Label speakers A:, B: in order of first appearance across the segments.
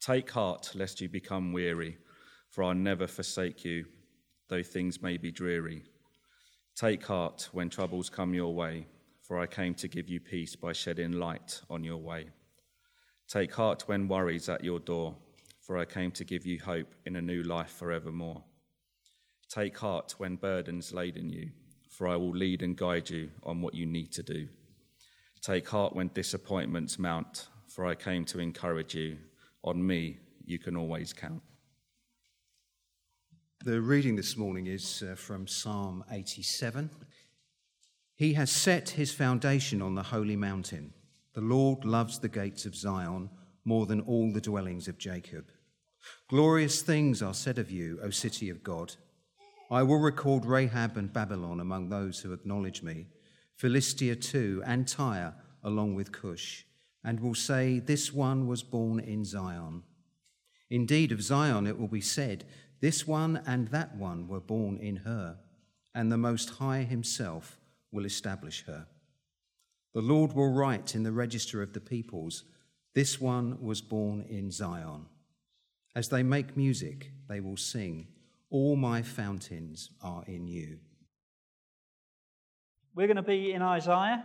A: Take heart, lest you become weary, for I'll never forsake you, though things may be dreary. Take heart when troubles come your way, for I came to give you peace by shedding light on your way. Take heart when worry's at your door, for I came to give you hope in a new life forevermore. Take heart when burdens laden you, for I will lead and guide you on what you need to do. Take heart when disappointments mount, for I came to encourage you. On me you can always count.
B: The reading this morning is from Psalm 87. He has set his foundation on the holy mountain. The Lord loves the gates of Zion more than all the dwellings of Jacob. Glorious things are said of you, O city of God. I will record Rahab and Babylon among those who acknowledge me, Philistia too, and Tyre along with Cush, and will say, this one was born in Zion. Indeed, of Zion it will be said, this one and that one were born in her, and the Most High himself will establish her. The Lord will write in the register of the peoples, this one was born in Zion. As they make music, they will sing, all my fountains are in you.
C: We're going to be in Isaiah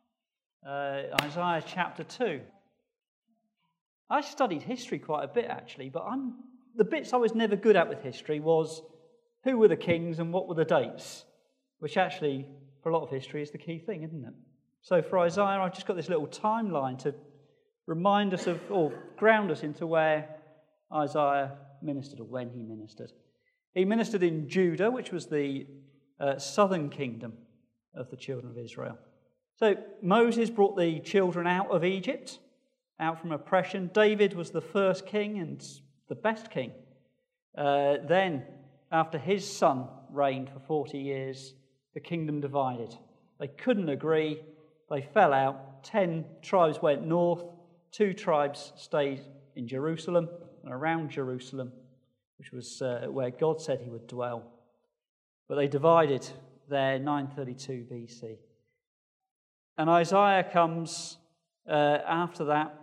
C: chapter 2. I studied history quite a bit, actually, but the bits I was never good at with history was who were the kings and what were the dates, which actually, for a lot of history, is the key thing, isn't it? So for Isaiah, I've just got this little timeline to remind us of, or ground us into where Isaiah ministered, or when he ministered. He ministered in Judah, which was the southern kingdom of the children of Israel. So Moses brought the children out of Egypt, out from oppression. David was the first king and the best king. Then, after his son reigned for 40 years, the kingdom divided. They couldn't agree. They fell out. 10 tribes went north. 2 tribes stayed in Jerusalem and around Jerusalem, which was where God said he would dwell. But they divided there 932 BC. And Isaiah comes after that,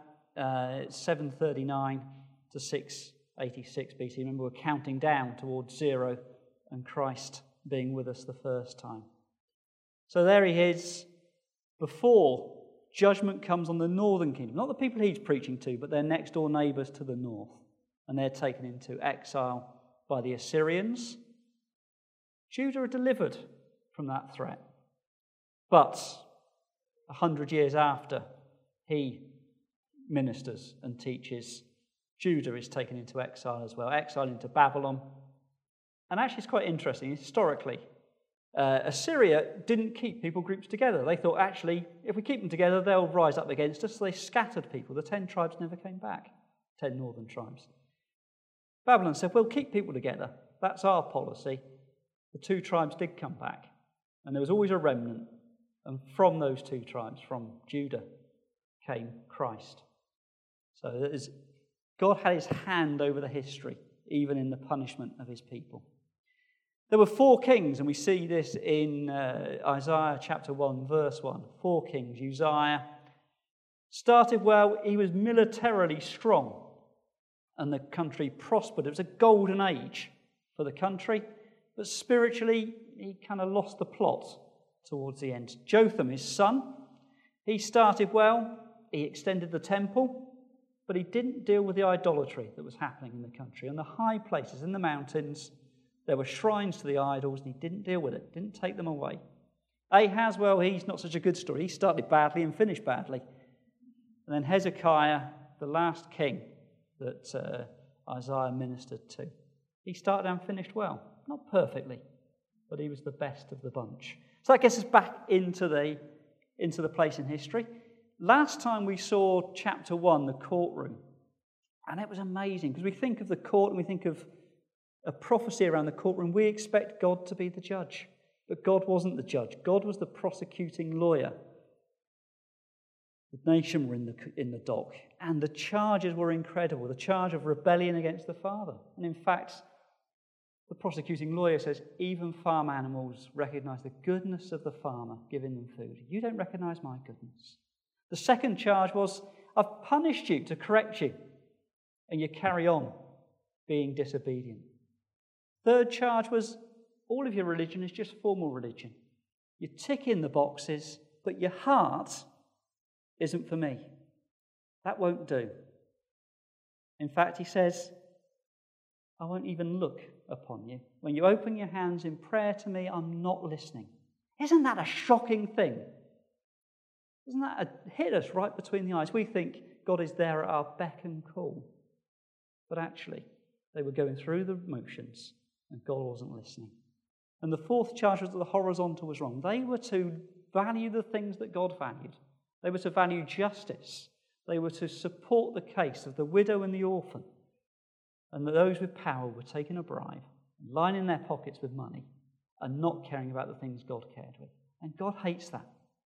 C: 739 to 686 BC. Remember, we're counting down towards 0 and Christ being with us the first time. So there he is before judgment comes on the northern kingdom. Not the people he's preaching to, but their next door neighbours to the north. And they're taken into exile by the Assyrians. Judah are delivered from that threat. But 100 years after he ministers and teaches, Judah is taken into exile as well, exiled into Babylon. And actually it's quite interesting, historically, Assyria didn't keep people groups together. They thought, actually, if we keep them together, they'll rise up against us. So they scattered people. The 10 tribes never came back, 10 northern tribes. Babylon said, we'll keep people together. That's our policy. The 2 tribes did come back. And there was always a remnant. And from those 2 tribes, from Judah, came Christ. So God had his hand over the history, even in the punishment of his people. There were 4 kings, and we see this in Isaiah chapter 1, verse 1. 4 kings. Uzziah started well. He was militarily strong, and the country prospered. It was a golden age for the country, but spiritually, he kind of lost the plot towards the end. Jotham, his son, he started well. He extended the temple, but he didn't deal with the idolatry that was happening in the country. On the high places, in the mountains, there were shrines to the idols, and he didn't deal with it, didn't take them away. Ahaz, well, he's not such a good story. He started badly and finished badly. And then Hezekiah, the last king that Isaiah ministered to, he started and finished well. Not perfectly, but he was the best of the bunch. So that gets us back into the place in history. Last time we saw chapter 1, the courtroom, and it was amazing, because we think of the court and we think of a prophecy around the courtroom. We expect God to be the judge, but God wasn't the judge. God was the prosecuting lawyer. The nation were in the dock, and the charges were incredible. The charge of rebellion against the Father. And in fact, the prosecuting lawyer says, even farm animals recognize the goodness of the farmer giving them food. You don't recognize my goodness. The second charge was, I've punished you to correct you. and you carry on being disobedient. Third charge was all of your religion is just formal religion. You tick in the boxes, but your heart isn't for me. That won't do. In fact, he says, I won't even look upon you. When you open your hands in prayer to me, I'm not listening. Isn't that a shocking thing? Doesn't that hit us right between the eyes? We think God is there at our beck and call. But actually, they were going through the motions and God wasn't listening. And the fourth charge was that the horizontal was wrong. They were to value the things that God valued. They were to value justice. They were to support the case of the widow and the orphan. And that those with power were taking a bribe, lining their pockets with money, and not caring about the things God cared with. And God hates that.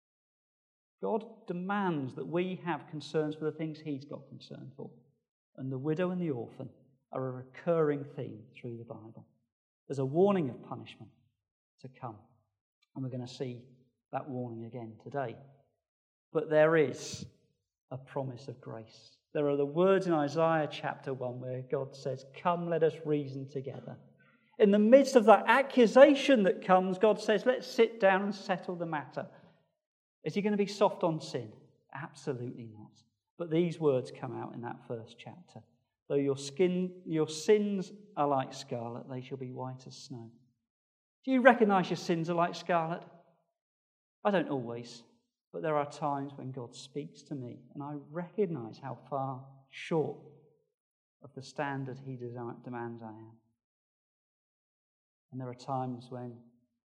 C: God demands that we have concerns for the things He's got concern for. And the widow and the orphan are a recurring theme through the Bible. There's a warning of punishment to come. And we're going to see that warning again today. But there is a promise of grace. There are the words in Isaiah chapter 1 where God says, come, let us reason together. In the midst of that accusation that comes, God says, let's sit down and settle the matter. Is He going to be soft on sin? Absolutely not. But these words come out in that first chapter. Though your sins are like scarlet, they shall be white as snow. Do you recognise your sins are like scarlet? I don't always, but there are times when God speaks to me and I recognise how far short of the standard He demands I am. And there are times when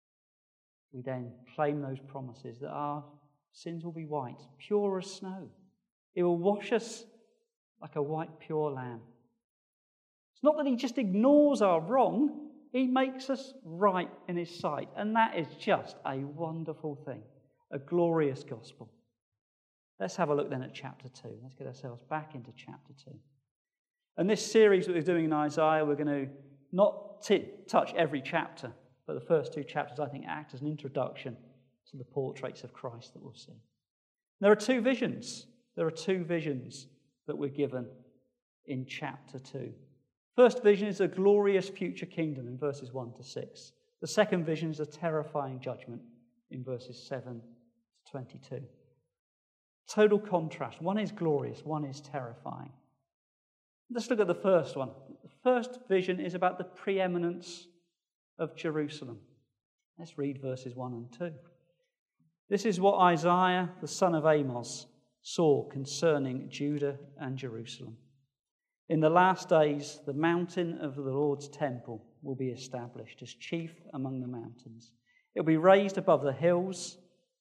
C: we then claim those promises that our sins will be white, pure as snow. He will wash us like a white, pure lamb. It's not that He just ignores our wrong. He makes us right in His sight. And that is just a wonderful thing, a glorious gospel. Let's have a look then at chapter 2. Let's get ourselves back into chapter 2. And this series that we're doing in Isaiah, we're going to not touch every chapter, but the first two chapters, I think, act as an introduction to the portraits of Christ that we'll see. There are two visions. There are two visions that we're given in chapter 2. First vision is a glorious future kingdom in verses 1 to 6. The second vision is a terrifying judgment in verses 7 to 22. Total contrast. One is glorious, one is terrifying. Let's look at the first one. The first vision is about the preeminence of Jerusalem. Let's read verses 1 and 2. This is what Isaiah, the son of Amos, saw concerning Judah and Jerusalem. In the last days, the mountain of the Lord's temple will be established as chief among the mountains. It will be raised above the hills.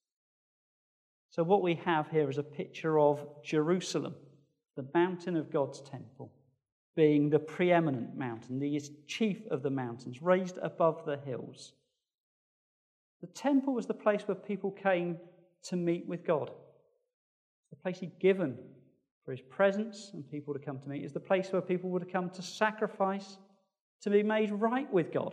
C: So what we have here is a picture of Jerusalem, the mountain of God's temple, being the preeminent mountain, the chief of the mountains, raised above the hills. The temple was the place where people came to meet with God. The place He'd given for His presence and people to come to meet. Is the place where people would come to sacrifice, to be made right with God.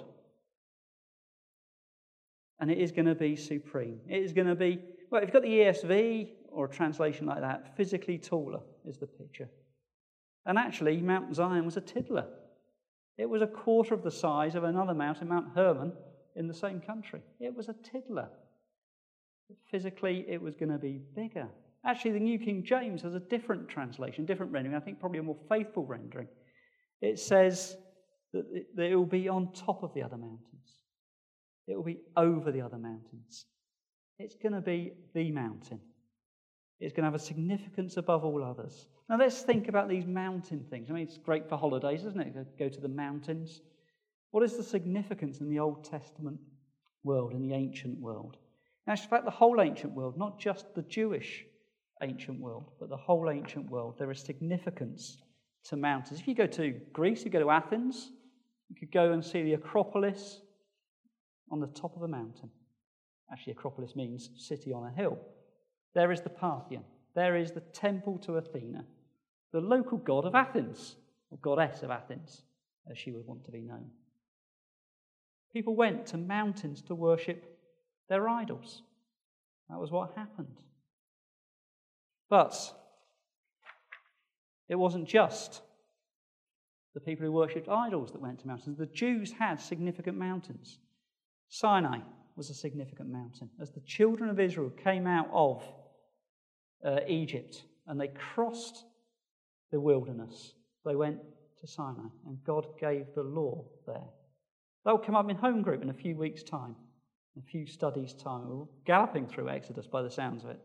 C: And it is going to be supreme. It is going to be, well, if you've got the ESV or a translation like that, physically taller is the picture. And actually, Mount Zion was a tiddler. It was a quarter of the size of another mountain, Mount Hermon, in the same country. It was a tiddler. But physically, it was going to be bigger. Actually, the New King James has a different translation, different rendering, I think probably a more faithful rendering. It says that it will be on top of the other mountains. It will be over the other mountains. It's going to be the mountain. It's going to have a significance above all others. Now let's think about these mountain things. I mean, it's great for holidays, isn't it? Go to the mountains. What is the significance in the Old Testament world, in the ancient world? Now, in fact, the whole ancient world, not just the Jewish ancient world, but the whole ancient world, there is significance to mountains. If you go to Greece, you go to Athens, you could go and see the Acropolis on the top of a mountain. Actually, Acropolis means city on a hill. There is the Parthenon. There is the temple to Athena, the local god of Athens, or goddess of Athens, as she would want to be known. People went to mountains to worship their idols. That was what happened. But it wasn't just the people who worshipped idols that went to mountains. The Jews had significant mountains. Sinai was a significant mountain. As the children of Israel came out of Egypt and they crossed the wilderness, they went to Sinai, and God gave the law there. They'll come up in home group in a few weeks' time, a few studies' time. We're galloping through Exodus by the sounds of it.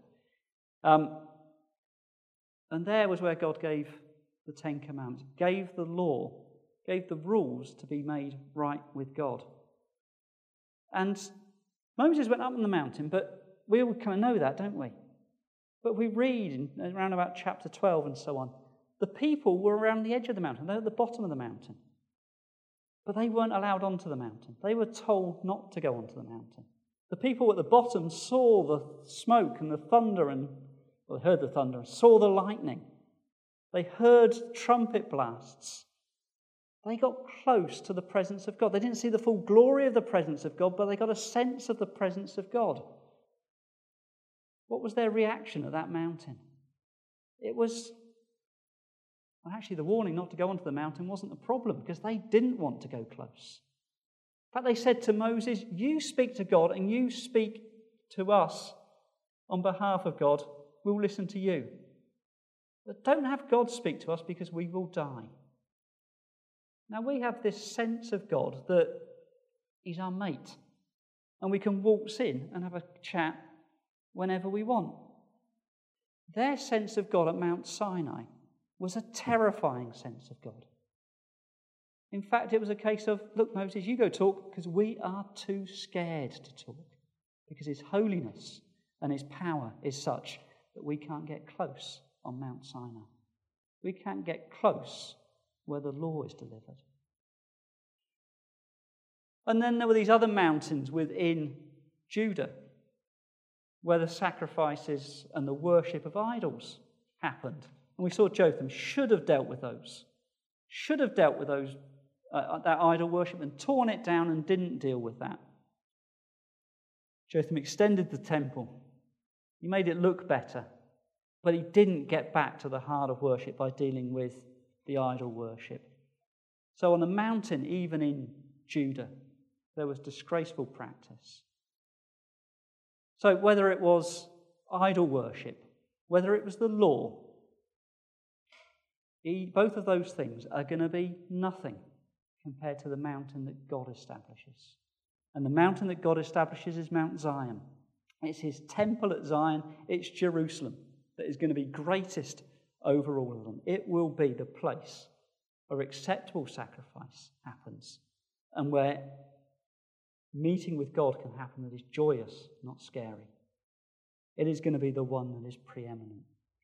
C: And there was where God gave the Ten Commandments, gave the law, gave the rules to be made right with God. And Moses went up on the mountain, but we all kind of know that, don't we? But we read around about chapter 12 and so on, the people were around the edge of the mountain. They were at the bottom of the mountain. But they weren't allowed onto the mountain. They were told not to go onto the mountain. The people at the bottom saw the smoke and the thunder they heard the thunder and saw the lightning. They heard trumpet blasts. They got close to the presence of God. They didn't see the full glory of the presence of God, but they got a sense of the presence of God. What was their reaction at that mountain? It was, well, actually, the warning not to go onto the mountain wasn't the problem, because they didn't want to go close. In fact, they said to Moses, you speak to God and you speak to us on behalf of God. We'll listen to you. But don't have God speak to us, because we will die. Now, we have this sense of God that he's our mate, and we can waltz in and have a chat whenever we want. Their sense of God at Mount Sinai was a terrifying sense of God. In fact, it was a case of, look, Moses, you go talk, because we are too scared to talk, because his holiness and his power is such that we can't get close on Mount Sinai. We can't get close where the law is delivered. And then there were these other mountains within Judah where the sacrifices and the worship of idols happened. And we saw Jotham should have dealt with those. That idol worship, and torn it down and didn't deal with that. Jotham extended the temple. He made it look better. But he didn't get back to the heart of worship by dealing with the idol worship. So on the mountain, even in Judah, there was disgraceful practice. So whether it was idol worship, whether it was the law, both of those things are going to be nothing compared to the mountain that God establishes. And the mountain that God establishes is Mount Zion. It's his temple at Zion. It's Jerusalem that is going to be greatest over all of them. It will be the place where acceptable sacrifice happens and where meeting with God can happen that is joyous, not scary. It is going to be the one that is preeminent.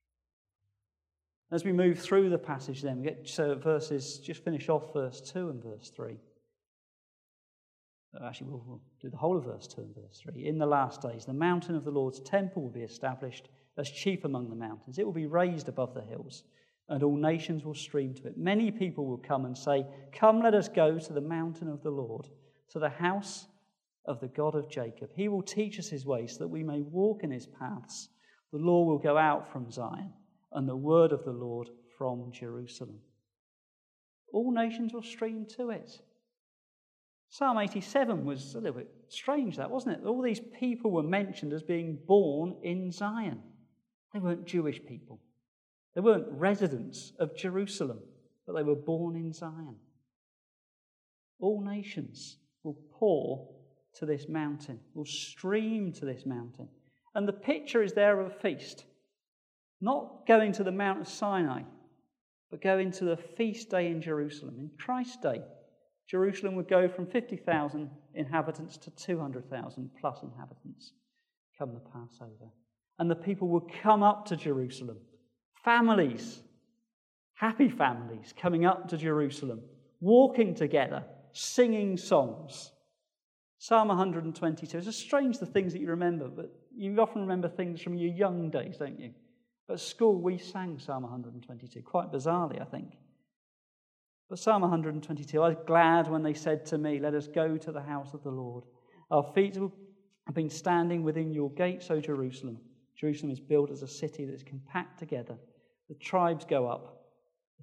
C: As we move through the passage then, we get to verses, just finish off verse 2 and verse 3. Actually, we'll do the whole of verse 2 and verse 3. In the last days, the mountain of the Lord's temple will be established as chief among the mountains. It will be raised above the hills, and all nations will stream to it. Many people will come and say, come, let us go to the mountain of the Lord, to the house of the God of Jacob. He will teach us his ways so that we may walk in his paths. The law will go out from Zion, and the word of the Lord from Jerusalem. All nations will stream to it. Psalm 87 was a little bit strange, that, wasn't it? All these people were mentioned as being born in Zion. They weren't Jewish people. They weren't residents of Jerusalem, but they were born in Zion. All nations will pour to this mountain, will stream to this mountain. And the picture is there of a feast. Not going to the Mount of Sinai, but going to the feast day in Jerusalem. In Christ's day, Jerusalem would go from 50,000 inhabitants to 200,000 plus inhabitants come the Passover. And the people would come up to Jerusalem. Families, happy families, coming up to Jerusalem, walking together, singing songs. Psalm 122. It's strange the things that you remember, but you often remember things from your young days, don't you? At school, we sang Psalm 122, quite bizarrely, I think. But Psalm 122, I was glad when they said to me, let us go to the house of the Lord. Our feet have been standing within your gates, O Jerusalem. Jerusalem is built as a city that is compact together. The tribes go up. The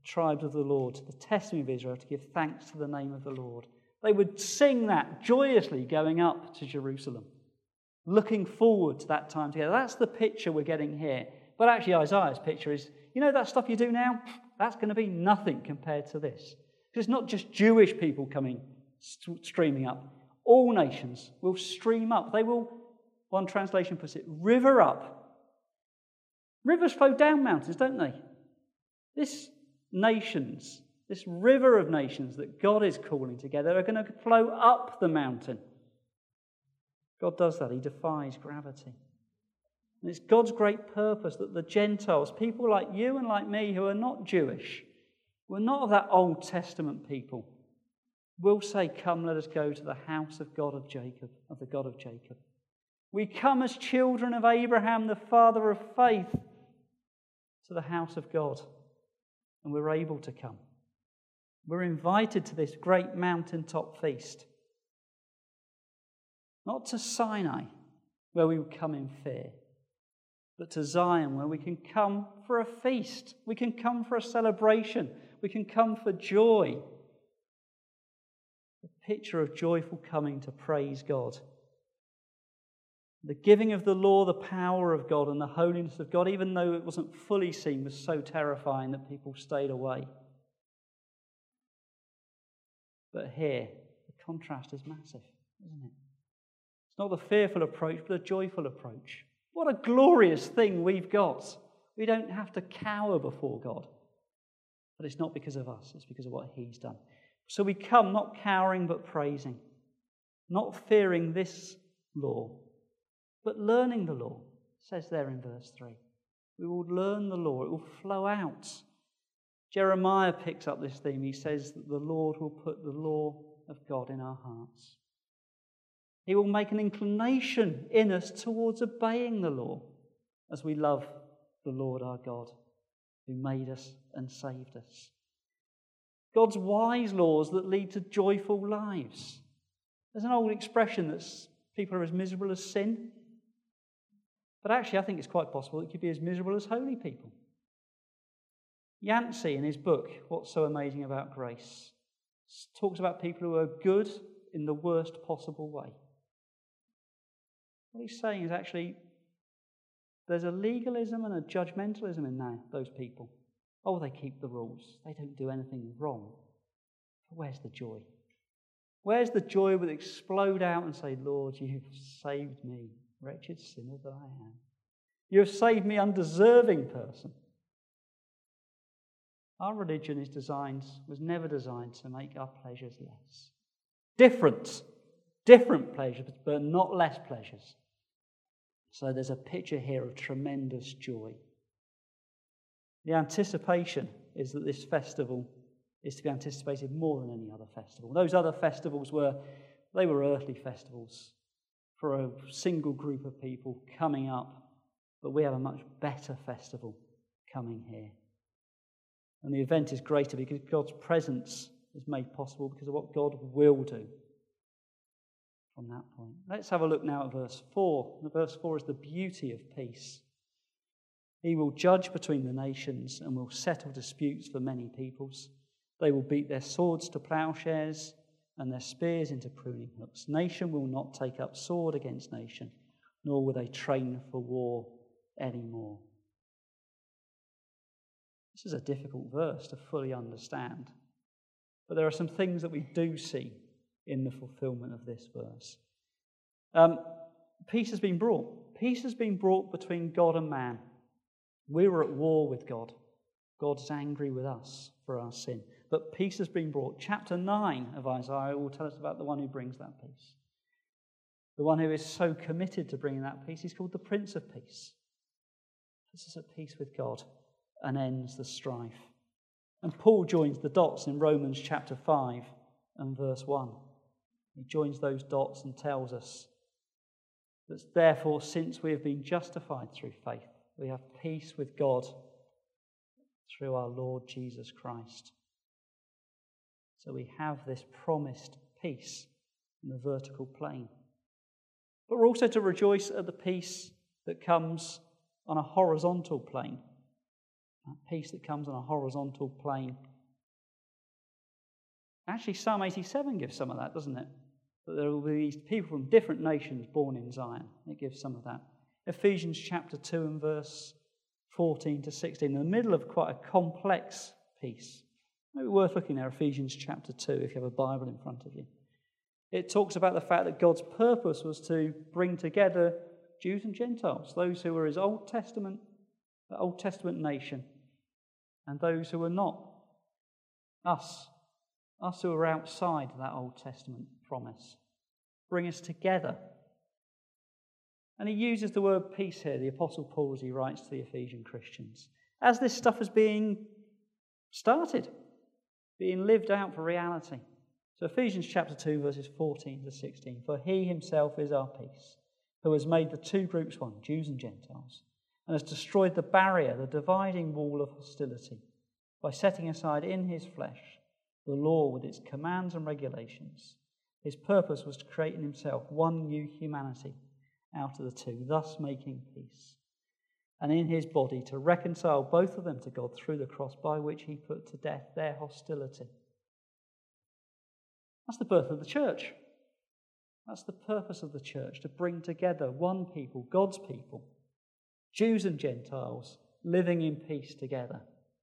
C: tribes of the Lord, the testimony of Israel, to give thanks to the name of the Lord. They would sing that joyously going up to Jerusalem, looking forward to that time together. That's the picture we're getting here. But actually Isaiah's picture is, you know that stuff you do now? That's going to be nothing compared to this. Because it's not just Jewish people coming, streaming up. All nations will stream up. They will, one translation puts it, river up. Rivers flow down mountains, don't they? This river of nations that God is calling together are going to flow up the mountain. God does that. He defies gravity. And it's God's great purpose that the Gentiles, people like you and like me who are not Jewish, who are not of that Old Testament people, will say, come, let us go to the house of God of Jacob, of the God of Jacob. We come as children of Abraham, the father of faith, to the house of God. And we're able to come. We're invited to this great mountaintop feast. Not to Sinai, where we would come in fear, but to Zion, where we can come for a feast. We can come for a celebration. We can come for joy. A picture of joyful coming to praise God. The giving of the law, the power of God and the holiness of God, even though it wasn't fully seen, was so terrifying that people stayed away. But here, the contrast is massive, isn't it? It's not the fearful approach, but a joyful approach. What a glorious thing we've got. We don't have to cower before God. But it's not because of us, it's because of what He's done. So we come not cowering, but praising. Not fearing this law, but learning the law. It says there in verse 3. We will learn the law. It will flow out. Jeremiah picks up this theme. He says that the Lord will put the law of God in our hearts. He will make an inclination in us towards obeying the law as we love the Lord our God who made us and saved us. God's wise laws that lead to joyful lives. There's an old expression that people are as miserable as sin. But actually, I think it's quite possible it could be as miserable as holy people. Yancey, in his book, What's So Amazing About Grace, talks about people who are good in the worst possible way. What he's saying is actually there's a legalism and a judgmentalism in those people. Oh, they keep the rules. They don't do anything wrong. But where's the joy? Where's the joy that explode out and say, Lord, you've saved me, wretched sinner that I am. You have saved me, undeserving person. Our religion was never designed to make our pleasures less. Different pleasures, but not less pleasures. So there's a picture here of tremendous joy. The anticipation is that this festival is to be anticipated more than any other festival. Those other festivals were earthly festivals for a single group of people coming up, but we have a much better festival coming here. And the event is greater because God's presence is made possible because of what God will do from that point. Let's have a look now at verse 4. Verse 4 is the beauty of peace. He will judge between the nations and will settle disputes for many peoples. They will beat their swords to plowshares and their spears into pruning hooks. Nation will not take up sword against nation, nor will they train for war anymore. This is a difficult verse to fully understand. But there are some things that we do see in the fulfillment of this verse. Peace has been brought. Peace has been brought between God and man. We were at war with God. God's angry with us for our sin. But peace has been brought. Chapter 9 of Isaiah will tell us about the one who brings that peace. The one who is so committed to bringing that peace. He's called the Prince of Peace. Puts us at peace with God and ends the strife. And Paul joins the dots in Romans chapter 5 and verse 1. He joins those dots and tells us that therefore, since we have been justified through faith, we have peace with God through our Lord Jesus Christ. So we have this promised peace in the vertical plane. But we're also to rejoice at the peace that comes on a horizontal plane. That peace that comes on a horizontal plane. Actually, Psalm 87 gives some of that, doesn't it? That there will be these people from different nations born in Zion. It gives some of that. Ephesians chapter 2 and verse 14 to 16, in the middle of quite a complex piece. Maybe worth looking at Ephesians chapter 2 if you have a Bible in front of you. It talks about the fact that God's purpose was to bring together Jews and Gentiles, those who were his the Old Testament nation, and those who were not. Us who are outside that Old Testament promise. Bring us together. And he uses the word peace here, the Apostle Paul, as he writes to the Ephesian Christians. As this stuff is being started, being lived out for reality. So Ephesians chapter 2, verses 14 to 16. For he himself is our peace, who has made the two groups one, Jews and Gentiles, and has destroyed the barrier, the dividing wall of hostility, by setting aside in his flesh the law with its commands and regulations. His purpose was to create in himself one new humanity out of the two, thus making peace. And in his body to reconcile both of them to God through the cross, by which he put to death their hostility. That's the birth of the church. That's the purpose of the church, to bring together one people, God's people, Jews and Gentiles, living in peace together.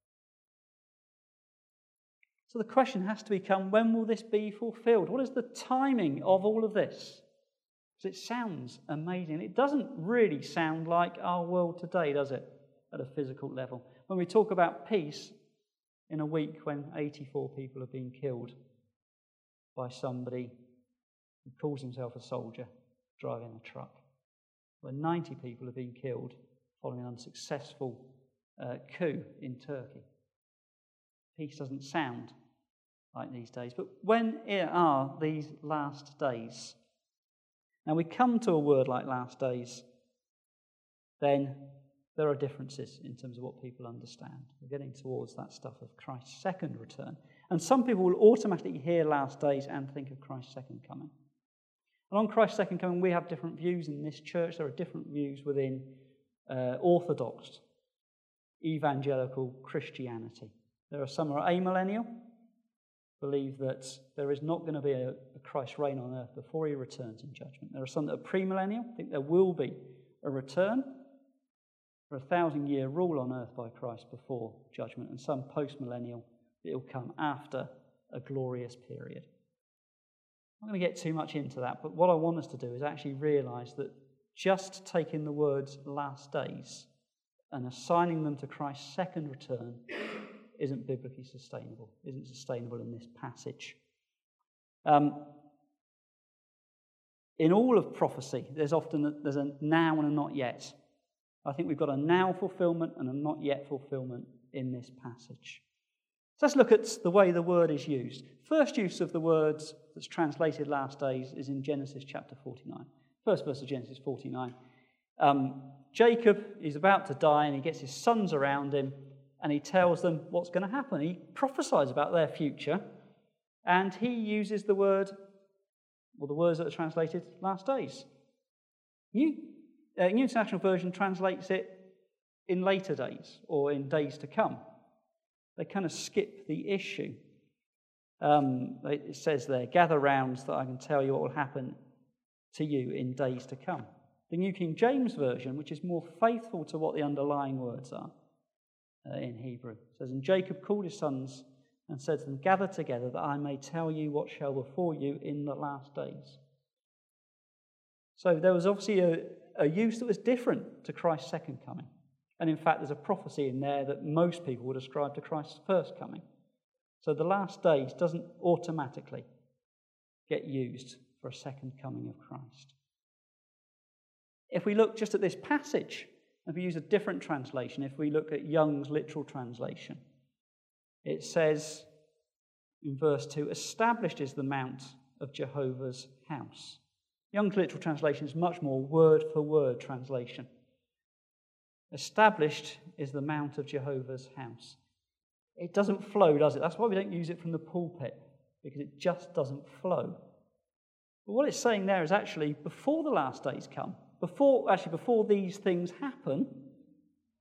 C: So the question has to become, when will this be fulfilled? What is the timing of all of this? Because it sounds amazing. It doesn't really sound like our world today, does it, at a physical level? When we talk about peace in a week when 84 people have been killed by somebody who calls himself a soldier driving a truck, when 90 people have been killed following an unsuccessful coup in Turkey. Peace doesn't sound like these days. But when are these last days? Now we come to a word like last days, then there are differences in terms of what people understand. We're getting towards that stuff of Christ's second return. And some people will automatically hear last days and think of Christ's second coming. And on Christ's second coming, we have different views in this church. There are different views within Orthodox, evangelical Christianity. There are some who are amillennial, believe that there is not going to be a Christ reign on earth before he returns in judgment. There are some that are premillennial, think there will be a return for 1,000-year rule on earth by Christ before judgment, and some postmillennial, it will come after a glorious period. I'm not going to get too much into that, but what I want us to do is actually realise that just taking the words last days and assigning them to Christ's second return isn't biblically sustainable, isn't sustainable in this passage. In all of prophecy, there's a now and a not yet. I think we've got a now fulfillment and a not yet fulfillment in this passage. So let's look at the way the word is used. First use of the words that's translated last days is in Genesis chapter 49. First verse of Genesis 49. Jacob is about to die and he gets his sons around him and he tells them what's going to happen. He prophesies about their future and he uses the word, or the words that are translated last days. New International Version translates it in later days or in days to come. They kind of skip the issue. It says there, gather round so that I can tell you what will happen to you in days to come. The New King James Version, which is more faithful to what the underlying words are in Hebrew, says, and Jacob called his sons and said to them, gather together that I may tell you what shall befall you in the last days. So there was obviously a use that was different to Christ's second coming. And in fact, there's a prophecy in there that most people would ascribe to Christ's first coming. So the last days doesn't automatically get used for a second coming of Christ. If we look just at this passage, if we use a different translation, if we look at Young's literal translation, it says in verse 2, established is the mount of Jehovah's house. Young's literal translation is much more word-for-word translation. Established is the mount of Jehovah's house. It doesn't flow, does it? That's why we don't use it from the pulpit, because it just doesn't flow. But what it's saying there is actually before the last days come, before these things happen,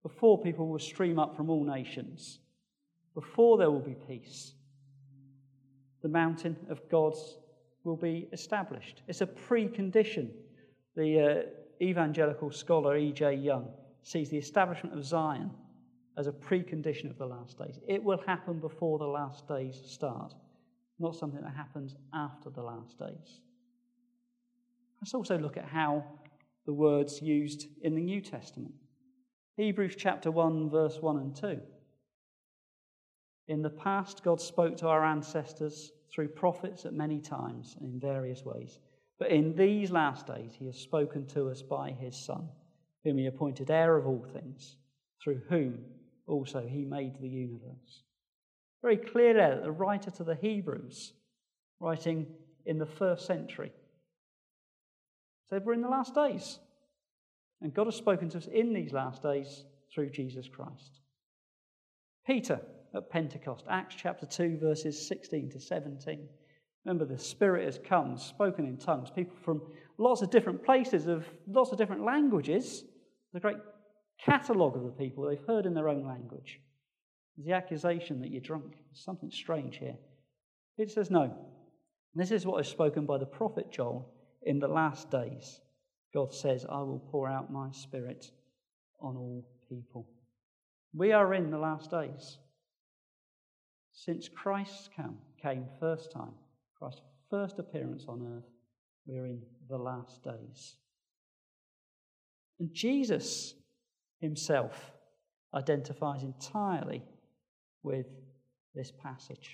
C: before people will stream up from all nations, before there will be peace, the mountain of God's will be established. It's a precondition. The evangelical scholar E.J. Young sees the establishment of Zion as a precondition of the last days. It will happen before the last days start, not something that happens after the last days. Let's also look at how the word's used in the New Testament. Hebrews chapter 1, verse 1 and 2. In the past, God spoke to our ancestors through prophets at many times and in various ways. But in these last days, he has spoken to us by his Son, whom he appointed heir of all things, through whom also he made the universe. Very clear there that the writer to the Hebrews, writing in the 1st century, said we're in the last days. And God has spoken to us in these last days through Jesus Christ. Peter at Pentecost, Acts chapter 2, verses 16 to 17. Remember, the Spirit has come, spoken in tongues. People from lots of different places, of lots of different languages. The great catalogue of the people they've heard in their own language. There's the accusation that you're drunk. There's something strange here. It says no. This is what is spoken by the prophet Joel. In the last days, God says, I will pour out my Spirit on all people. We are in the last days. Since Christ came first time, Christ's first appearance on earth, we're in the last days. And Jesus himself identifies entirely with this passage.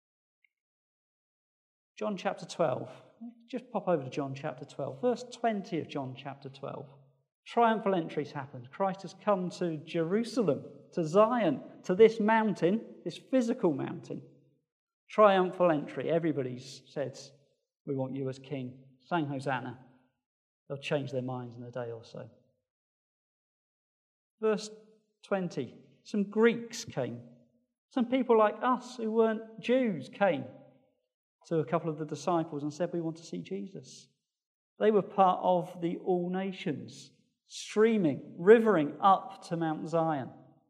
C: John chapter 12. Just pop over to John chapter 12. Verse 20 of John chapter 12. Triumphal entries happened. Christ has come to Jerusalem, to Zion, to this mountain, this physical mountain. Triumphal entry. Everybody says, we want you as king. Sang Hosanna. They'll change their minds in a day or so. Verse 20. Some Greeks came. Some people like us who weren't Jews came to a couple of the disciples and said, we want to see Jesus. They were part of the all nations, streaming, rivering up to Mount Zion.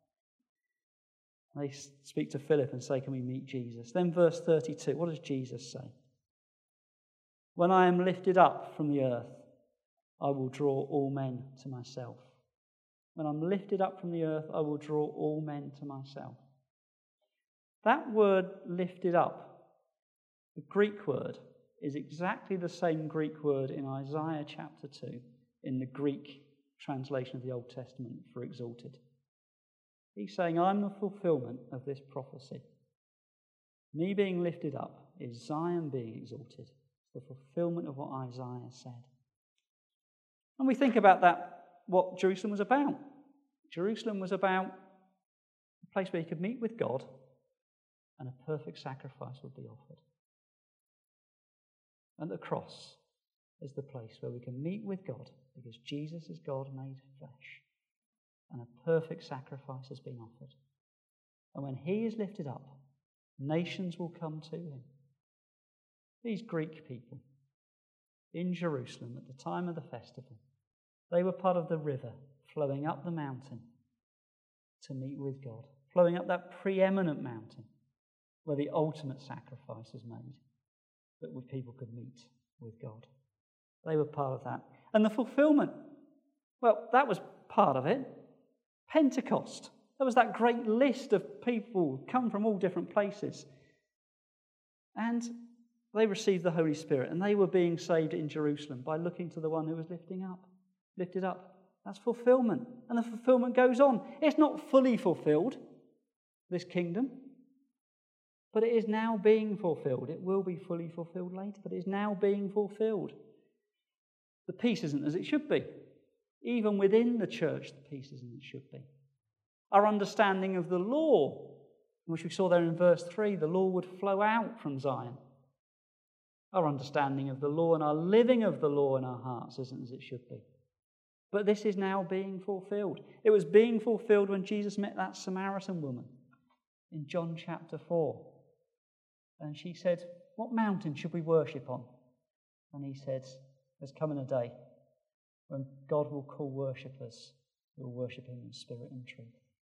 C: They speak to Philip and say, can we meet Jesus? Then verse 32, what does Jesus say? When I am lifted up from the earth, I will draw all men to myself. When I'm lifted up from the earth, I will draw all men to myself. That word lifted up, the Greek word, is exactly the same Greek word in Isaiah chapter 2 in the Greek translation of the Old Testament for exalted. He's saying, I'm the fulfillment of this prophecy. Me being lifted up is Zion being exalted. It's the fulfillment of what Isaiah said. And we think about that, what Jerusalem was about. Jerusalem was about a place where you could meet with God and a perfect sacrifice would be offered. And the cross is the place where we can meet with God because Jesus is God made flesh. And a perfect sacrifice has been offered. And when he is lifted up, nations will come to him. These Greek people in Jerusalem at the time of the festival, they were part of the river flowing up the mountain to meet with God, flowing up that preeminent mountain where the ultimate sacrifice is made, that people could meet with God. They were part of that. And the fulfillment, well, that was part of it. Pentecost. There was that great list of people come from all different places. And they received the Holy Spirit, and they were being saved in Jerusalem by looking to the one who was lifted up. That's fulfillment. And the fulfillment goes on. It's not fully fulfilled, this kingdom, but it is now being fulfilled. It will be fully fulfilled later, but it is now being fulfilled. The peace isn't as it should be. Even within the church, the peace isn't as it should be. Our understanding of the law, which we saw there in verse 3, the law would flow out from Zion. Our understanding of the law and our living of the law in our hearts isn't as it should be. But this is now being fulfilled. It was being fulfilled when Jesus met that Samaritan woman in John chapter 4. And she said, what mountain should we worship on? And he said, there's coming a day when God will call worshippers who will worship him in spirit and truth.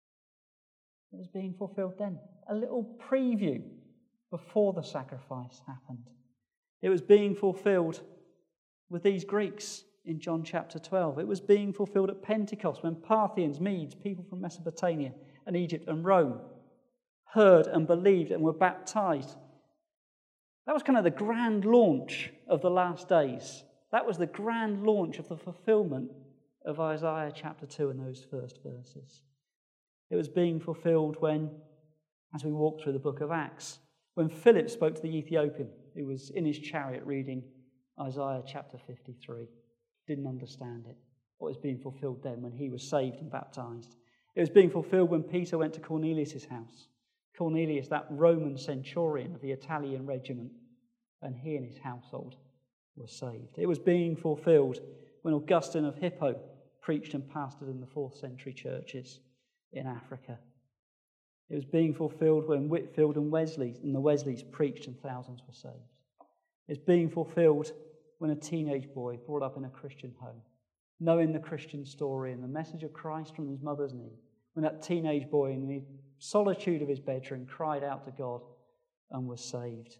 C: It was being fulfilled then. A little preview before the sacrifice happened. It was being fulfilled with these Greeks in John chapter 12. It was being fulfilled at Pentecost when Parthians, Medes, people from Mesopotamia and Egypt and Rome heard and believed and were baptized. That was kind of the grand launch of the last days. That was the grand launch of the fulfillment of Isaiah chapter 2 and those first verses. It was being fulfilled when, as we walk through the book of Acts, when Philip spoke to the Ethiopian who was in his chariot reading Isaiah chapter 53. Didn't understand it. What was being fulfilled then when he was saved and baptized. It was being fulfilled when Peter went to Cornelius' house. Cornelius, that Roman centurion of the Italian regiment, and he and his household were saved. It was being fulfilled when Augustine of Hippo preached and pastored in the 4th century churches in Africa. It was being fulfilled when Whitefield and the Wesleys preached and thousands were saved. It was being fulfilled when a teenage boy brought up in a Christian home, knowing the Christian story and the message of Christ from his mother's knee, when that teenage boy in the solitude of his bedroom cried out to God and was saved.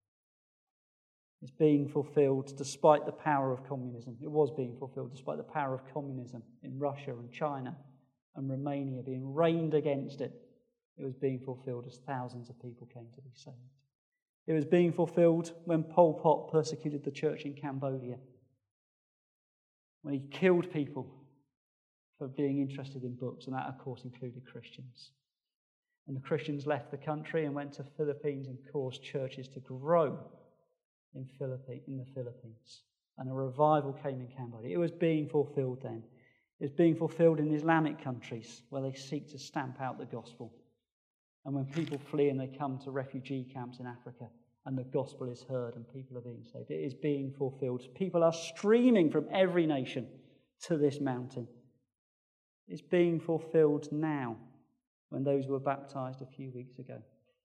C: It's being fulfilled despite the power of communism. It was being fulfilled despite the power of communism in Russia and China and Romania being rained against it. It was being fulfilled as thousands of people came to be saved. It was being fulfilled when Pol Pot persecuted the church in Cambodia, when he killed people for being interested in books, and that, of course, included Christians. And the Christians left the country and went to the Philippines and caused churches to grow in the Philippines. And a revival came in Cambodia. It was being fulfilled then. It was being fulfilled in Islamic countries where they seek to stamp out the gospel. And when people flee and they come to refugee camps in Africa and the gospel is heard and people are being saved, it is being fulfilled. People are streaming from every nation to this mountain. It's being fulfilled now when those who were baptized a few weeks ago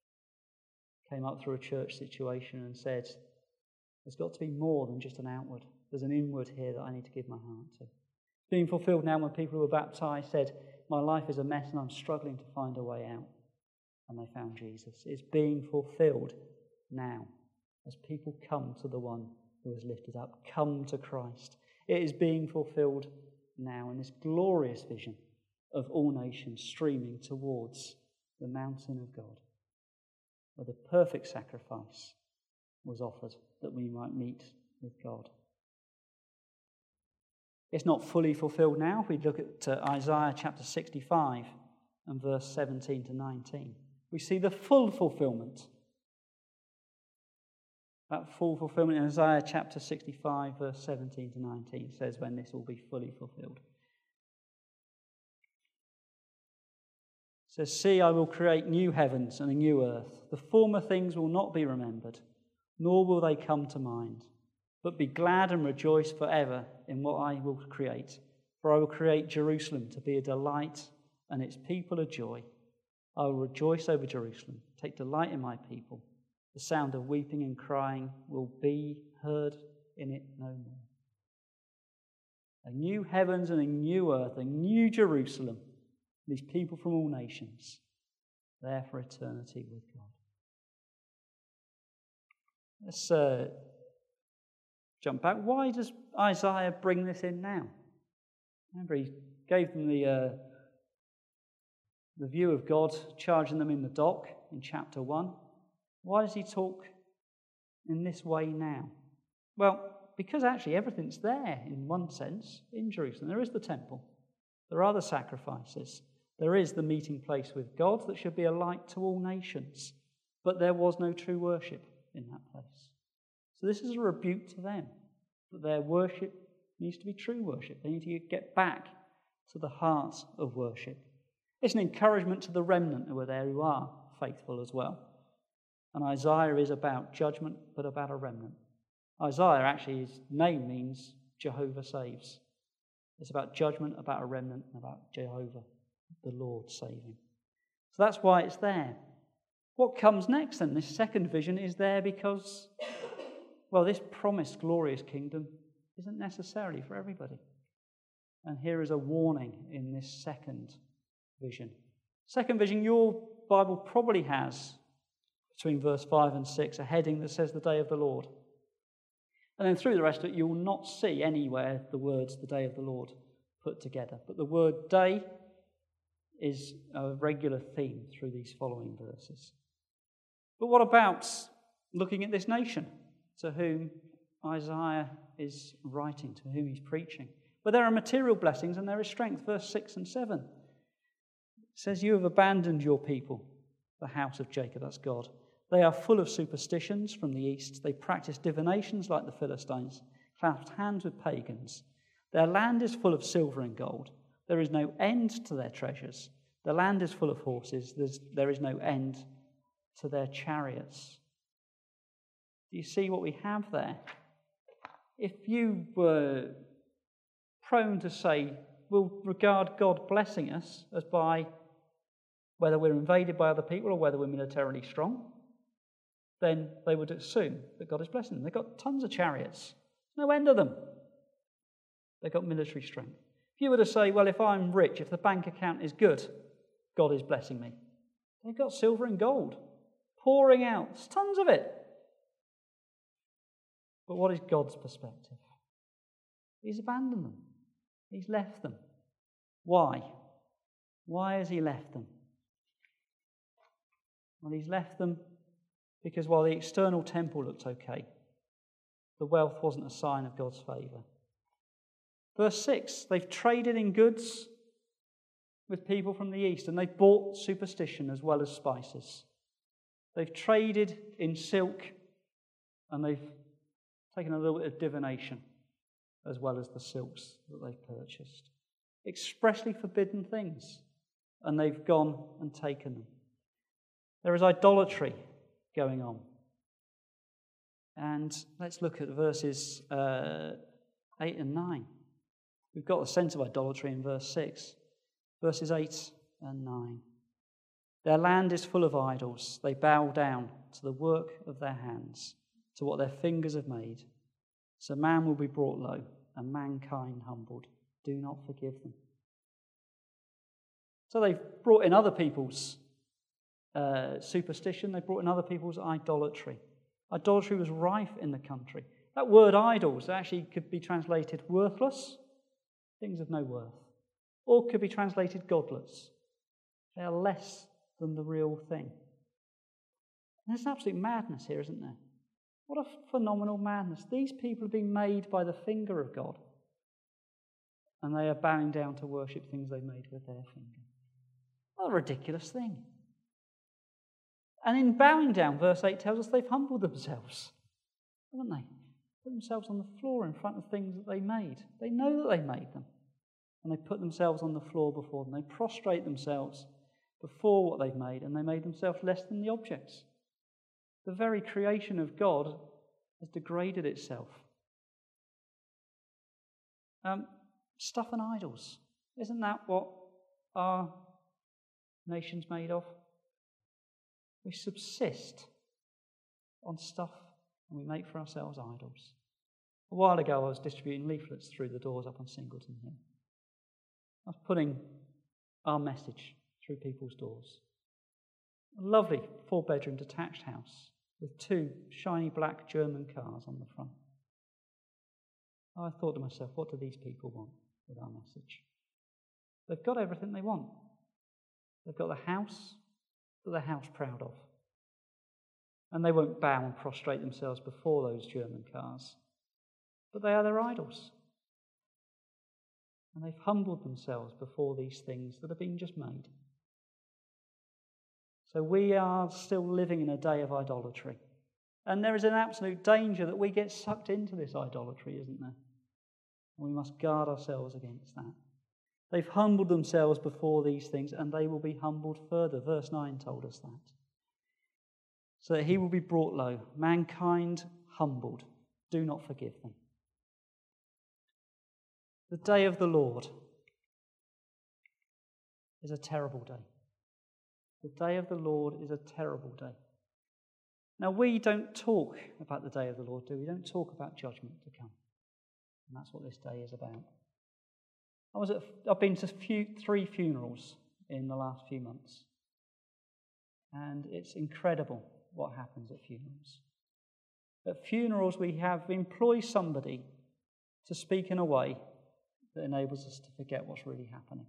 C: came up through a church situation and said, there's got to be more than just an outward. There's an inward here that I need to give my heart to. It's being fulfilled now when people who were baptized said, my life is a mess and I'm struggling to find a way out. And they found Jesus. It's being fulfilled now as people come to the one who is lifted up. Come to Christ. It is being fulfilled now in this glorious vision of all nations streaming towards the mountain of God, where the perfect sacrifice was offered that we might meet with God. It's not fully fulfilled now. If we look at Isaiah chapter 65 and verse 17 to 19, we see the full fulfillment. That full fulfillment in Isaiah chapter 65 verse 17 to 19 says when this will be fully fulfilled. It says, see, I will create new heavens and a new earth. The former things will not be remembered, nor will they come to mind. But be glad and rejoice forever in what I will create. For I will create Jerusalem to be a delight and its people a joy. I will rejoice over Jerusalem, take delight in my people. The sound of weeping and crying will be heard in it no more. A new heavens and a new earth, a new Jerusalem. These people from all nations, there for eternity with God. Let's jump back. Why does Isaiah bring this in now? Remember, he gave them the view of God charging them in the dock in chapter 1. Why does he talk in this way now? Well, because actually everything's there in one sense in Jerusalem. There is the temple. There are the sacrifices. There is the meeting place with God that should be a light to all nations. But there was no true worship in that place. So this is a rebuke to them, that their worship needs to be true worship. They need to get back to the heart of worship. It's an encouragement to the remnant who are there, who are faithful as well. And Isaiah is about judgment, but about a remnant. Isaiah, actually, his name means Jehovah saves. It's about judgment, about a remnant, and about Jehovah, the Lord, saving. So that's why it's there. What comes next then? This second vision is there because, well, this promised glorious kingdom isn't necessarily for everybody. And here is a warning in this second vision. Second vision, your Bible probably has, between verse 5 and 6, a heading that says the day of the Lord. And then through the rest of it, you will not see anywhere the words the day of the Lord put together. But the word day is a regular theme through these following verses. But what about looking at this nation to whom Isaiah is writing, to whom he's preaching? But there are material blessings and there is strength. Verse 6 and 7 it says, "You have abandoned your people, the house of Jacob," that's God. "They are full of superstitions from the east. They practice divinations like the Philistines, clasped hands with pagans. Their land is full of silver and gold. There is no end to their treasures. The land is full of horses. There is no end to their chariots." Do you see what we have there? If you were prone to say, we'll regard God blessing us as by whether we're invaded by other people or whether we're militarily strong, then they would assume that God is blessing them. They've got tons of chariots. No end of them. They've got military strength. If you were to say, well, if I'm rich, if the bank account is good, God is blessing me. They've got silver and gold pouring out. There's tons of it. But what is God's perspective? He's abandoned them. He's left them. Why? Why has he left them? Well, he's left them because while the external temple looked okay, the wealth wasn't a sign of God's favour. Verse 6, they've traded in goods with people from the east, and they've bought superstition as well as spices. They've traded in silk, and they've taken a little bit of divination as well as the silks that they've purchased. Expressly forbidden things, and they've gone and taken them. There is idolatry going on. And let's look at verses 8 and 9. We've got the sense of idolatry in verse 6. Verses 8 and 9. Their land is full of idols. They bow down to the work of their hands, to what their fingers have made. So man will be brought low, and mankind humbled. Do not forgive them. So they've brought in other people's superstition. They brought in other people's idolatry. Idolatry was rife in the country. That word idols actually could be translated worthless, things of no worth, or could be translated godless. They are less than the real thing. And there's absolute madness here, isn't there? What a phenomenal madness. These people have been made by the finger of God, and they are bowing down to worship things they made with their finger. What a ridiculous thing. And in bowing down, verse 8 tells us they've humbled themselves, haven't they? Put themselves on the floor in front of things that they made. They know that they made them. And they put themselves on the floor before them. They prostrate themselves before what they've made, and they made themselves less than the objects. The very creation of God has degraded itself. Stuff and idols. Isn't that what our nation's made of? We subsist on stuff and we make for ourselves idols. A while ago I was distributing leaflets through the doors up on Singleton Hill. I was putting our message through people's doors. A lovely 4-bedroom detached house with 2 shiny black German cars on the front. I thought to myself, what do these people want with our message? They've got everything they want. They've got the house that they're house proud of. And they won't bow and prostrate themselves before those German cars. But they are their idols. And they've humbled themselves before these things that have been just made. So we are still living in a day of idolatry. And there is an absolute danger that we get sucked into this idolatry, isn't there? And we must guard ourselves against that. They've humbled themselves before these things, and they will be humbled further. Verse 9 told us that. So that he will be brought low. Mankind humbled. Do not forgive them. The day of the Lord is a terrible day. The day of the Lord is a terrible day. Now, we don't talk about the day of the Lord, do we? We don't talk about judgment to come. And that's what this day is about. I've been to 3 funerals in the last few months. And it's incredible what happens at funerals. At funerals, we employ somebody to speak in a way that enables us to forget what's really happening.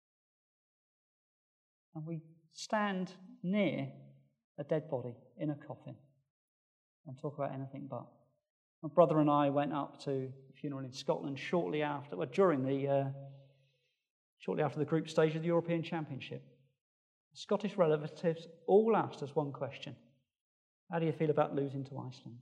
C: And we stand near a dead body in a coffin and talk about anything but. My brother and I went up to a funeral in Scotland shortly after the group stage of the European Championship. Scottish relatives all asked us one question: how do you feel about losing to Iceland?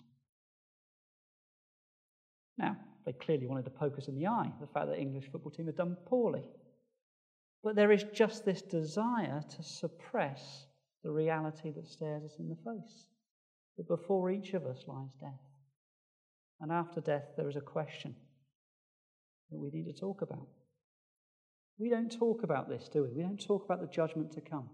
C: Now, they clearly wanted to poke us in the eye, the fact that the English football team had done poorly. But there is just this desire to suppress the reality that stares us in the face, that before each of us lies death. And after death, there is a question that we need to talk about. We don't talk about this, do we? We don't talk about the judgment to come.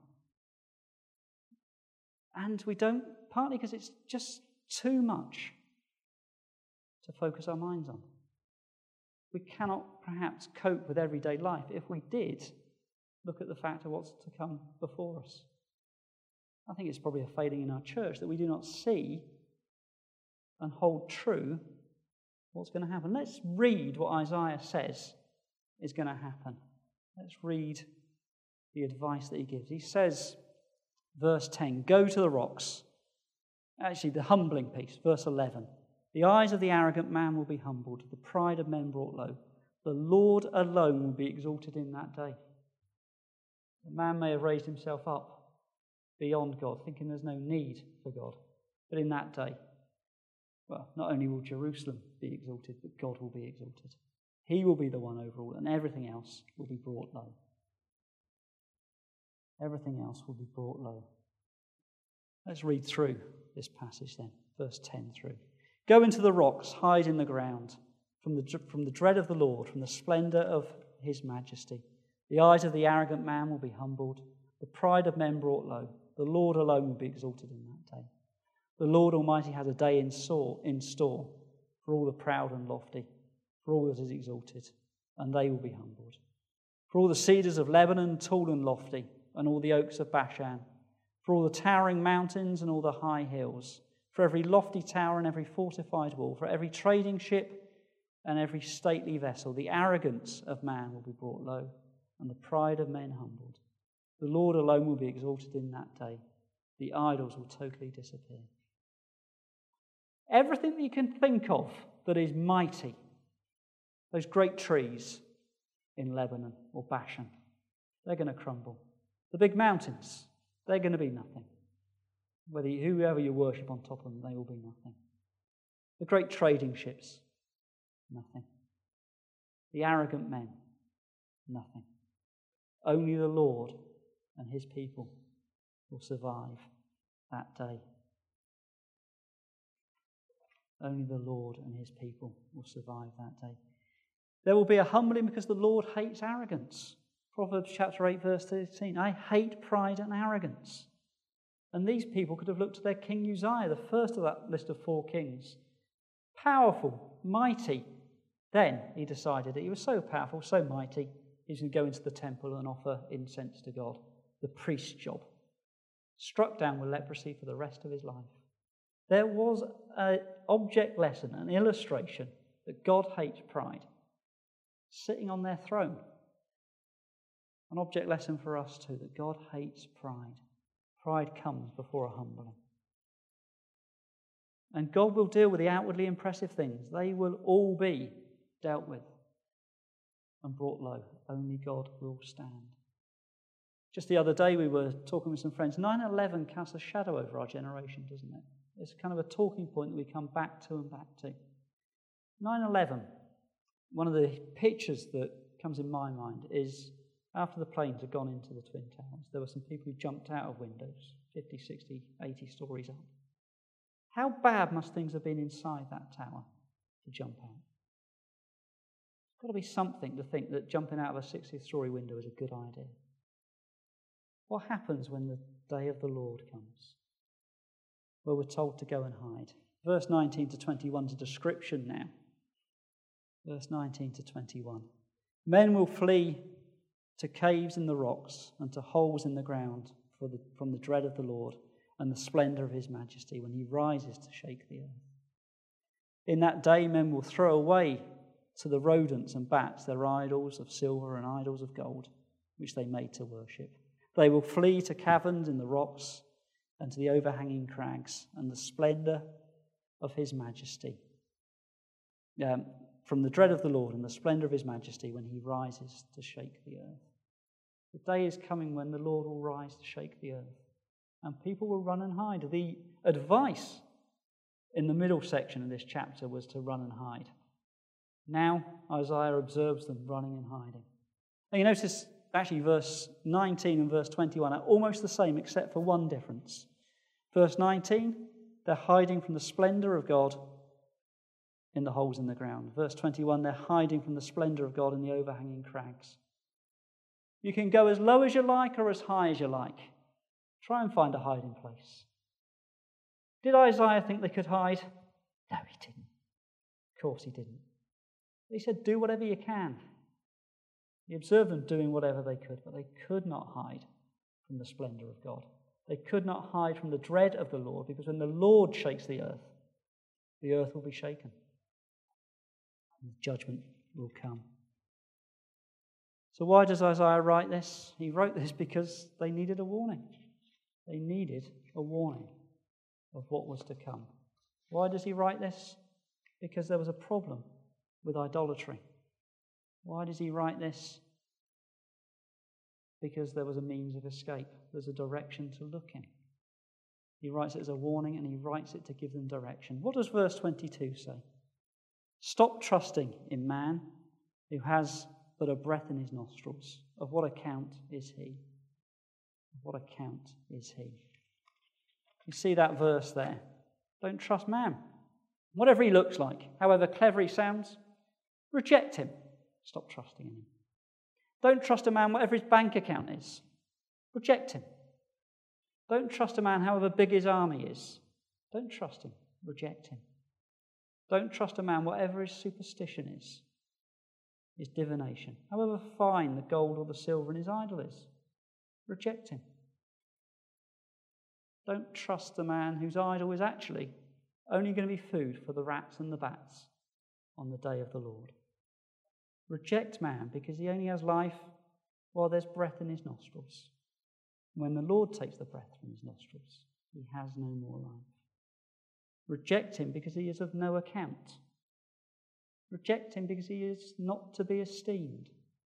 C: And we don't, partly because it's just too much to focus our minds on. We cannot perhaps cope with everyday life. If we did, look at the fact of what's to come before us. I think it's probably a failing in our church that we do not see and hold true what's going to happen. Let's read what Isaiah says is going to happen. Let's read the advice that he gives. He says, verse 10, go to the rocks. Actually, the humbling piece, verse 11. The eyes of the arrogant man will be humbled, the pride of men brought low. The Lord alone will be exalted in that day. The man may have raised himself up beyond God, thinking there's no need for God. But in that day, well, not only will Jerusalem be exalted, but God will be exalted. He will be the one over all, and everything else will be brought low. Everything else will be brought low. Let's read through this passage then, verse 10 through. Go into the rocks, hide in the ground, from the dread of the Lord, from the splendor of his majesty. The eyes of the arrogant man will be humbled, the pride of men brought low. The Lord alone will be exalted in that day. The Lord Almighty has a day in store for all the proud and lofty, for all that is exalted, and they will be humbled. For all the cedars of Lebanon, tall and lofty, and all the oaks of Bashan, for all the towering mountains and all the high hills, for every lofty tower and every fortified wall, for every trading ship and every stately vessel, the arrogance of man will be brought low, and the pride of men humbled. The Lord alone will be exalted in that day. The idols will totally disappear. Everything that you can think of that is mighty, those great trees in Lebanon or Bashan, they're going to crumble. The big mountains, they're going to be nothing. Whoever you worship on top of them, they will be nothing. The great trading ships, nothing. The arrogant men, nothing. Only the Lord and his people will survive that day. Only the Lord and his people will survive that day. There will be a humbling because the Lord hates arrogance. Proverbs chapter 8, verse 13. I hate pride and arrogance. And these people could have looked to their king Uzziah, the first of that list of 4 kings. Powerful, mighty. Then he decided that he was so powerful, so mighty, he was going to go into the temple and offer incense to God. The priest's job. Struck down with leprosy for the rest of his life. There was an object lesson, an illustration that God hates pride. Sitting on their throne. An object lesson for us too, that God hates pride. Pride comes before a humbling. And God will deal with the outwardly impressive things. They will all be dealt with and brought low. Only God will stand. Just the other day we were talking with some friends. 9/11 casts a shadow over our generation, doesn't it? It's kind of a talking point that we come back to and back to. 9/11, one of the pictures that comes in my mind is after the planes had gone into the Twin Towers, there were some people who jumped out of windows, 50, 60, 80 stories up. How bad must things have been inside that tower to jump out? There's got to be something to think that jumping out of a 60-story window is a good idea. What happens when the day of the Lord comes? Well, we're told to go and hide. Verse 19 to 21 is a description now. Verse 19 to 21. Men will flee to caves in the rocks and to holes in the ground from the dread of the Lord and the splendor of his majesty when he rises to shake the earth. In that day men will throw away to the rodents and bats their idols of silver and idols of gold, which they made to worship. They will flee to caverns in the rocks and to the overhanging crags and the splendor of his majesty. From the dread of the Lord and the splendor of his majesty when he rises to shake the earth. The day is coming when the Lord will rise to shake the earth, and people will run and hide. The advice in the middle section of this chapter was to run and hide. Now Isaiah observes them running and hiding. And you notice actually verse 19 and verse 21 are almost the same except for one difference. Verse 19, they're hiding from the splendor of God in the holes in the ground. Verse 21, they're hiding from the splendor of God in the overhanging crags. You can go as low as you like or as high as you like. Try and find a hiding place. Did Isaiah think they could hide? No, he didn't. Of course he didn't. He said, do whatever you can. He observed them doing whatever they could, but they could not hide from the splendor of God. They could not hide from the dread of the Lord, because when the Lord shakes the earth will be shaken. And judgment will come. So why does Isaiah write this? He wrote this because they needed a warning. They needed a warning of what was to come. Why does he write this? Because there was a problem with idolatry. Why does he write this? Because there was a means of escape. There's a direction to look in. He writes it as a warning, and he writes it to give them direction. What does verse 22 say? Stop trusting in man who has but a breath in his nostrils. Of what account is he? Of what account is he? You see that verse there. Don't trust man. Whatever he looks like, however clever he sounds, reject him. Stop trusting in him. Don't trust a man whatever his bank account is. Reject him. Don't trust a man however big his army is. Don't trust him. Reject him. Don't trust a man whatever his superstition is, his divination, however fine the gold or the silver in his idol is. Reject him. Don't trust the man whose idol is actually only going to be food for the rats and the bats on the day of the Lord. Reject man because he only has life while there's breath in his nostrils. When the Lord takes the breath from his nostrils, he has no more life. Reject him because he is of no account. Reject him because he is not to be esteemed.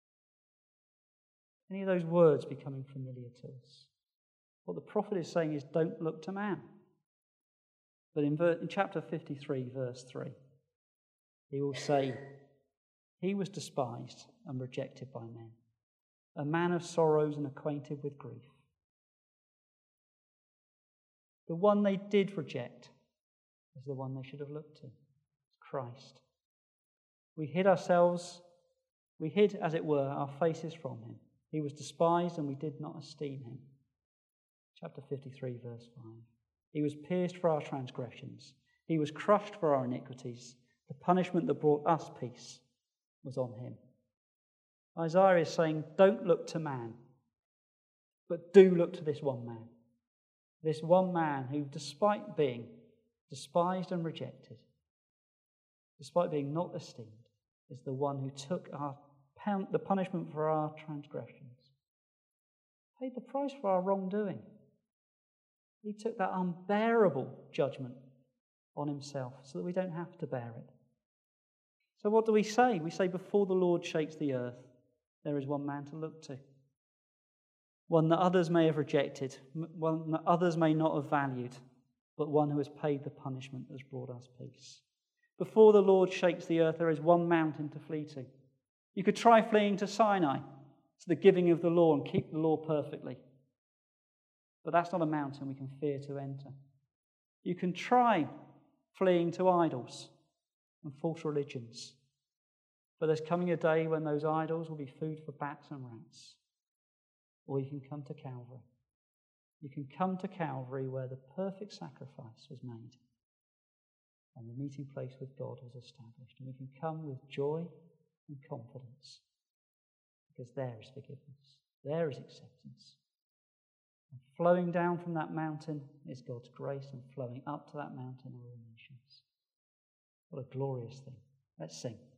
C: Any of those words becoming familiar to us? What the prophet is saying is, don't look to man. But in chapter 53, verse 3, he will say, he was despised and rejected by men, a man of sorrows and acquainted with grief. The one they did reject is the one they should have looked to, Christ. We hid, as it were, our faces from him. He was despised and we did not esteem him. Chapter 53, verse 5. He was pierced for our transgressions. He was crushed for our iniquities. The punishment that brought us peace was on him. Isaiah is saying, don't look to man, but do look to this one man. This one man who, despite being despised and rejected, despite being not esteemed, is the one who took the punishment for our transgressions, paid the price for our wrongdoing. He took that unbearable judgment on himself so that we don't have to bear it. So what do we say? We say, before the Lord shakes the earth, there is one man to look to. One that others may have rejected, one that others may not have valued, but one who has paid the punishment that has brought us peace. Before the Lord shakes the earth, there is one mountain to flee to. You could try fleeing to Sinai, to the giving of the law, and keep the law perfectly. But that's not a mountain we can fear to enter. You can try fleeing to idols and false religions. But there's coming a day when those idols will be food for bats and rats. Or you can come to Calvary. You can come to Calvary where the perfect sacrifice was made and the meeting place with God was established. And we can come with joy and confidence because there is forgiveness, there is acceptance. And flowing down from that mountain is God's grace, and flowing up to that mountain are all nations. What a glorious thing. Let's sing.